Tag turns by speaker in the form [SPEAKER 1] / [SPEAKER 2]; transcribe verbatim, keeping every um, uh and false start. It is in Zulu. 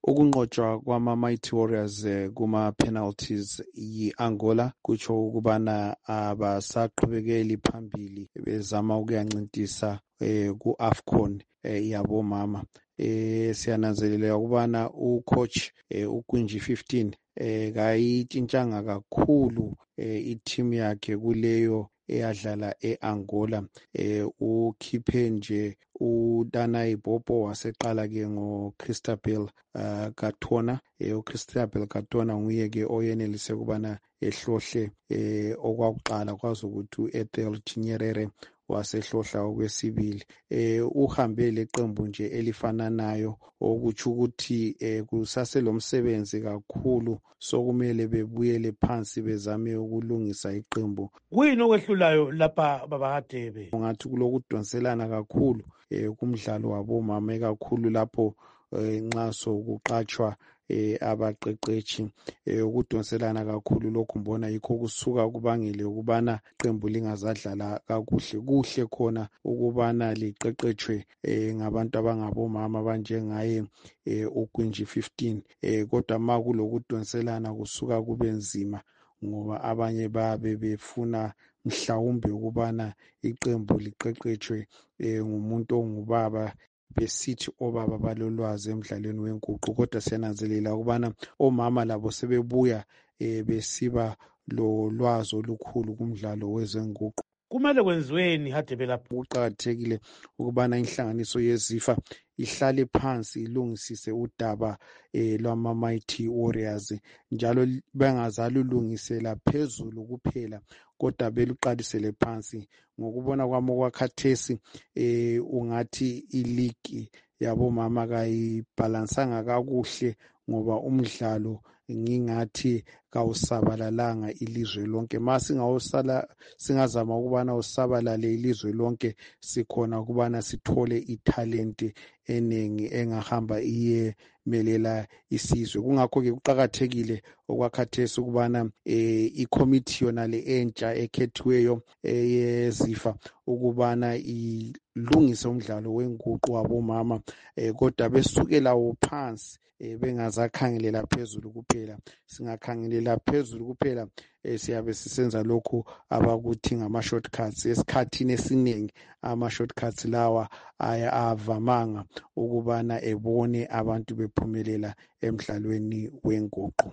[SPEAKER 1] ukunqotshwa kwama-Mighty Warriors eh, kuma-penalties yi-Angola kutsho ukubana abasaqhubekeli phambili bezama ukuyancintisa eh, ku-AFCON eh, yabomama. Eh, siyananzelela ukubana ucoach eh, uGwinji fifteen eh, kayitshintshanga kakhulu eh, i-team yakhe kuleyo eyadlala e-Angola. Eh, ukhiphe nje uDanai Bobo waseqala ke ngoChristabel uh, Katona. Eh, uChristabel Katona nguye ke oyenelise kubana ehlohle eh, okwakuqala kwazi ukuthi uEthel Chinyerere wasehlohla okwesibili. Eh, uhambe leqembu nje elifananayo okutsho ukuthi eh, kusaselo msebenzi kakhulu sokumele bebuyele phansi bezame ukulungisa iqembu.
[SPEAKER 2] Kuyini okwehlulayo lapha babahadebe?
[SPEAKER 1] Ungathi kulokudonselana kakhulu eh, kumdlalo wabomama ekakhulu lapho eh, nxa sokuqatshwa eh, abaqeqetshi eh, ukudonselana kakhulu lokhu mbona yikho kusuka kubangele ukubana iqembu lingazadlala kakuhle. Kuhle khona ukubana liqeqetshwe eh, ngabantu abangabomama abanjengaye eh, uGwinji fifteen eh, kodwa ma kulokudonselana kusuka kube nzima ngoba abanye babe befuna mhlawumbe ukubana iqembu liqeqetshwe eh, ngumuntu ongubaba besithi obaba balolwazi emdlalweni wenguqu, kodwa siyananzelela ukubana omama labo sebebuya eh, besiba lo lwazi olukhulu kumdlalo wezenguqu.
[SPEAKER 2] Kumele kwenziweni Hadebe lapho?
[SPEAKER 1] Kuqakathekile ukubana inhlanganiso yeZIFA ihlale phansi ilungisise udaba eh, lwama-Mighty Warriors njalo bengazalulungisela phezulu kuphela kodwa beluqalisele phansi. Ngokubona kwami okwakhathesi eh, ungathi iligi yabomama kayibhalansanga kakuhle ngoba umdlalo ngingathi kawusabalalanga ilizwe lonke. Ma singawusala singazama ukubana usabalale ilizwe lonke sikhona ukubana sithole ithalente eningi engahamba iyemelela isizwe. Kungakho ke kuqakathekile okwakhathesi ukubana eh, i-committee yonale entsha ekhethiweyo eyeZIFA ukubana ilungise umdlalo wenguqu wabomama eh, kodwa besukela phansi eh, bengazakhangelela phezulu kuphela. Singakhangelela phezulu kuphela eh, siyabe sisenza lokhu abakuthi ngama-shortcuts. Esikhathini esiningi ama-shortcuts lawa avamanga ukubana ebone abantu bephumelela emdlalweni wenguqu.